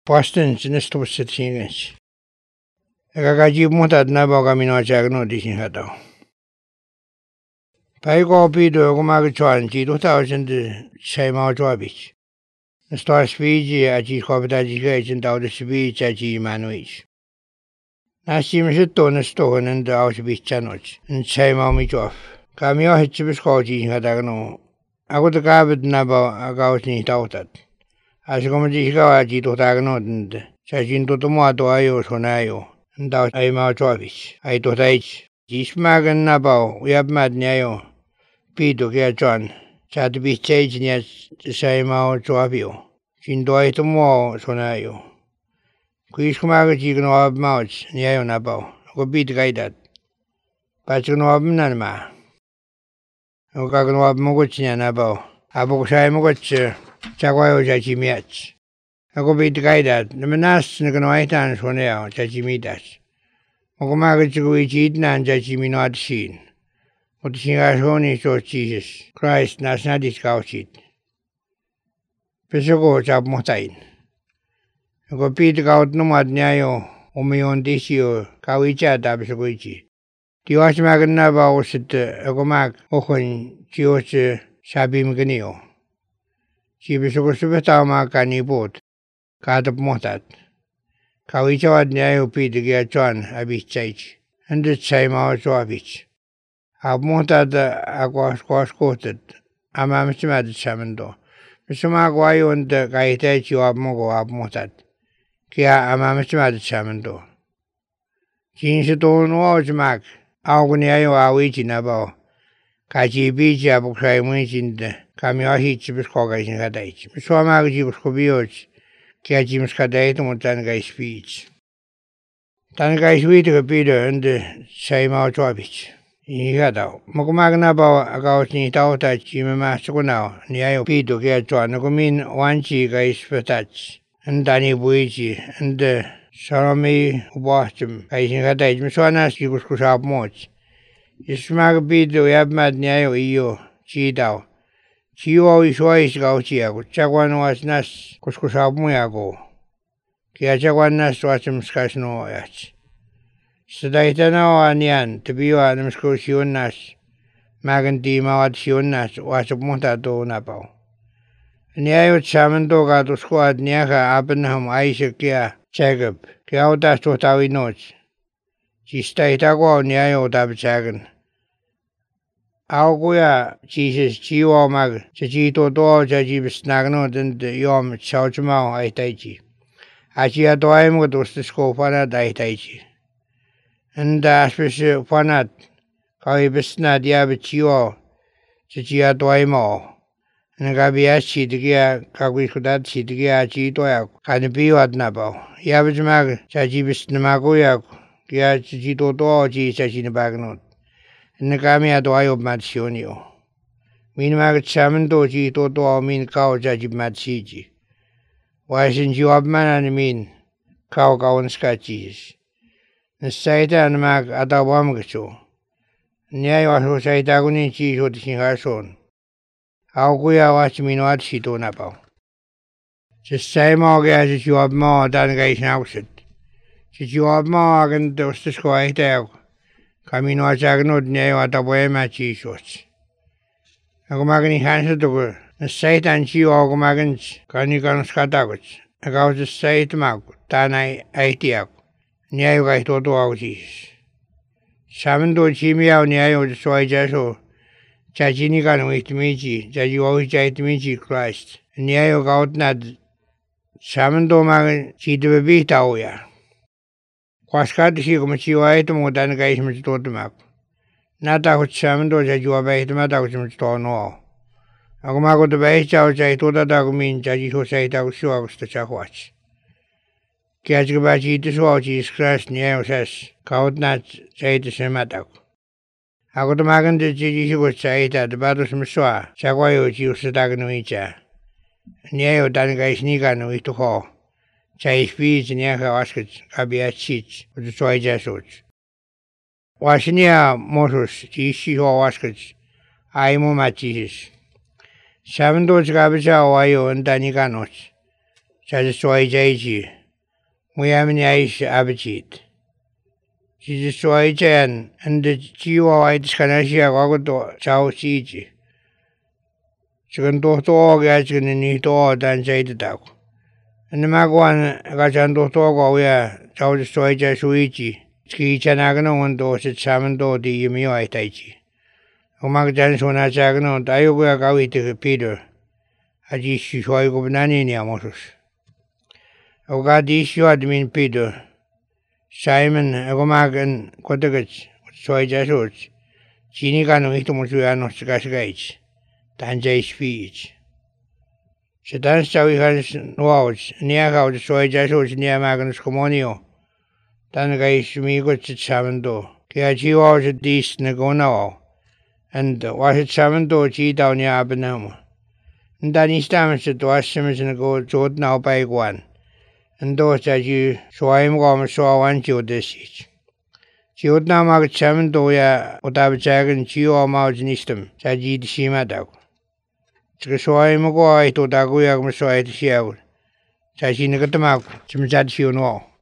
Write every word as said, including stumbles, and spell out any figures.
Boston sinistra sittingens. Ega gaji mutat na boga mino chagno dishin hataw. Pai kopi do gumag chuan ji two thousand chai mau chwabich. Star speech aji kopita ji ga jin daw de speech aji manuich. Nasim shito na sto nan da aus bich chanoch. In chai mau mi chof. Kamio hitchibis ko ji hatagno. Ako de kabit na ba agaus ni tawtat. Asikomo ji ga ji to tagno dinde. Chajin to to mo to ayo sonayo. Daw ay mau chwabich. Ay to taich. Jismagan na ba uyab mad nyayo. Pido kaya John. Chat bich chaj niya say mau chwabio. Jin do ay to mo sonayo. Kuis kumaga ji gno ab mauch nyayo na ba. Ko bit gaidat. Pach gno ab nan ma. Ko gno ab mo goch niya na ba. Abo ko say mo goch chagwayo jaji miach. Ako bit gaidat. Namanas na gno ay tan sonayo jaji midas. Ako maga chigui jid nan jaji minod shin. What is in our honey so Jesus Christ nas na discouchit. Pesogo chap motain. Ako pit kaut no mad nyayo umiyon disyo kawicha tabisoguichi. Tiwas magan na ba usit ako mag okon chiyos sabim ganyo. Sibisogo subetaw mag kanipot katap motat. Kawicha wad nyayo pit kaya chuan abichaych. Andit say mao chuabich. Abmontat akwas kwas kotet amamsimad samendo misuma kwayo nda kaite chi abmogo abmontat kia amamsimad samendo jinsi to no jmak awgni ayo awichi nabo kaji biji abukai mwinjinde kamyo hichi biskoga jin kadaichi misuma gaji biskobioch kia jims kadait mutan gai speech tan gai speech ka pido nda say mau chwabich. Ihadaw. Magumagna ba agaw ni tawta chimama sukunaw niyayo pido kaya chuan nagumin wanchi ka ispatach. Andani buichi and sarami ubachim ka isingatay miswana sikuskusap moch. Ismag pido yabmad niyayo iyo chidaw. Chiyo iswa isgaw chiyago. Chakwan was nas kuskusap mo yago. Kaya chakwan nas wasim skasno yach. Sadaita na o anian, tabiyo anam sko siyon nas. Maganti mawat siyon nas, wasap mo tato napaw. Niyayot saman to kato sko at niya ka apan na hum aisha kaya chagap. Kaya o tas to tawi noch. Sistaita ko niyayo tabisagan. Ako kuya, Jesus, chiwa mag, sa chito to sa jibis nagno dende yom chawchamaw ay taichi. Achi ato ay mo katustas ko panat ay taichi. Anda aspesi fanat kau ibisna dia beciwo sejia toai mo. Nagabiya sidigia kagui kudat sidigia aci toya kanipiwat nabau. Ya bicmag saji bisna magoya kia saji toto ji saji nabagnot. Nagami atoai obmat sionio. Min mag samen to ji toto min kau saji mat siji. Wasin jiwab mana min kau kawan skachis. Saita na mag atawam gacho. Niya waso saita kunin chi shoti singason. Ako kuya was minuat sito na pao. Sa say mo kaya sa siwab mo dan kay sinausit. Sa siwab mo agan tostas ko ay tayo. Kami nuat sa aganod niya atapoy ma chi shot. Ako magani hansa to ko. Na saita ang siyo ako magan kanikan skatakot. Ako sa saita mag tanay ay tiyak. Niyayo kay toto ako sis. Saman to chimiyaw niyayo soy jaso. Chachini ka nung itimichi. Chachi wawi cha itimichi Christ. Niyayo kaut na. Saman to mga chitibabi tao ya. Kwaskati si kumachiwa ito mo tan kay ismati toto mak. Natakot saman to chachi wabay ito matakot ismati toto no. Ako mako tabay chao chay toto tako min chachi sosay tako siwa gusto chakwach. Kaya jika baca itu soal Jesus Christ ni ayam sas kau nak saya itu sematak. Aku tu makan tu jadi sih saya itu tu baru semua cakap yo jiu sedak nuica. Ni ayam dan guys ni kan itu kau. Saya speech ni ayam wasket kabiat cich untuk soal jasut. Wasnya mosus jisi soal wasket ayam macam Saben tu cakap baca ayo entah ni kan os. Saya soal jadi Muyamini aish abachit. Jesus soijan and the jiwa white scanashia gogo chow siege. Chicken doctor gachin in it all than say the dog. And the magwan gachan doctor go where chow the soija suichi. Ski chanagano and dos at salmon do the yumio taichi. Omag Jansona Jagno, Dioga Gawiti Peter. Aji Shoi Gubnani Niamotus. Ogadi admin Peter. Simon Egomag and Quotagach, Soy Jasuch. Chinigan Hitomuano Sgasgage. Tanjay speech. Sedan Sawi Nows, near how the Soy Jasuch near Magnus Comonio. Tangai Smigot Savando. Kiachi was at this Nagonao. And was it seven to cheat down your abenum. And then he stamps it was Simmons and go to now by one. And those that you so I'm going to saw one to this. She would now make seven to ya, what I've taken chew or mouth in Eastham, said ye the Shima dog. So I'm going to Daguya, so I to see out. Says she never come out, some sad few no.